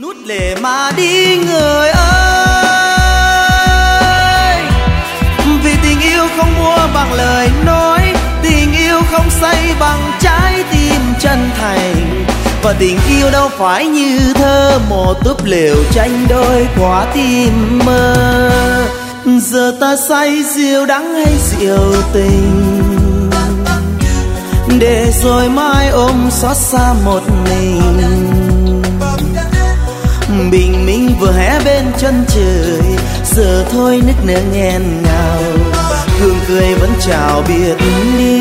Nuốt lệ mà đi người ơi, vì tình yêu không mua bằng lời nói, tình yêu không xây bằng trái tim chân thành. Và tình yêu đâu phải như thơ một túp lều tranh đôi quả tim mơ. Giờ ta say rượu đắng hay rượu tình, để rồi mai ôm xót xa một mình. Bình minh vừa hé bên chân trời, giờ thôi nức nở nghẹn ngào, hương cười vẫn chào biệt đi.